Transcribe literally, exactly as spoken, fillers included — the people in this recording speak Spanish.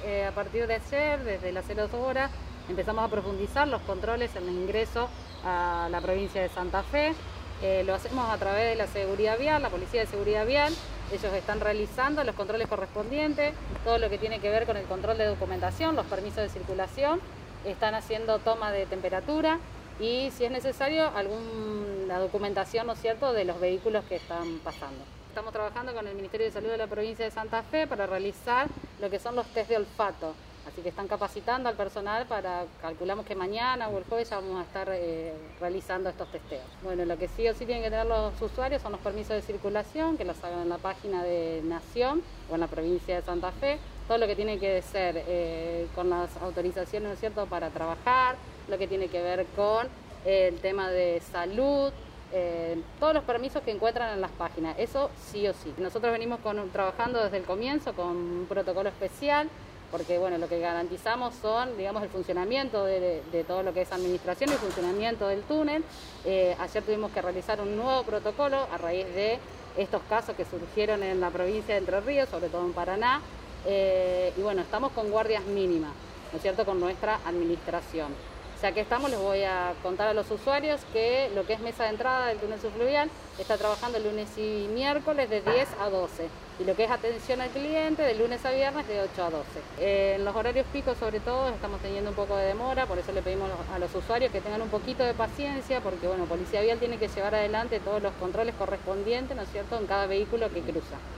eh, a partir de ayer, desde las cero horas, empezamos a profundizar los controles en el ingreso a la provincia de Santa Fe. Eh, lo hacemos a través de la seguridad vial, la Policía de Seguridad Vial. Ellos están realizando los controles correspondientes, todo lo que tiene que ver con el control de documentación, los permisos de circulación, están haciendo toma de temperatura y, si es necesario, alguna documentación, ¿no es cierto?, de los vehículos que están pasando. Estamos trabajando con el Ministerio de Salud de la provincia de Santa Fe para realizar lo que son los test de olfato. Así que están capacitando al personal para, calculamos que mañana o el jueves ya vamos a estar eh, realizando estos testeos. Bueno, lo que sí o sí tienen que tener los usuarios son los permisos de circulación, que los hagan en la página de Nación o en la provincia de Santa Fe. Todo lo que tiene que ser eh, con las autorizaciones, ¿no es cierto?, para trabajar, lo que tiene que ver con eh, el tema de salud, eh, todos los permisos que encuentran en las páginas, eso sí o sí. Nosotros venimos con, trabajando desde el comienzo con un protocolo especial, porque bueno, lo que garantizamos son, digamos, el funcionamiento de, de, de todo lo que es administración y el funcionamiento del túnel. Eh, ayer tuvimos que realizar un nuevo protocolo a raíz de estos casos que surgieron en la provincia de Entre Ríos, sobre todo en Paraná, eh, y bueno, estamos con guardias mínimas, ¿no es cierto?, con nuestra administración. O sea que estamos, les voy a contar a los usuarios que lo que es mesa de entrada del túnel subfluvial está trabajando lunes y miércoles de diez a doce y lo que es atención al cliente de lunes a viernes de ocho a doce. Eh, en los horarios picos, sobre todo, estamos teniendo un poco de demora, por eso le pedimos a los usuarios que tengan un poquito de paciencia, porque bueno, Policía Vial tiene que llevar adelante todos los controles correspondientes, ¿no es cierto?, en cada vehículo que cruza.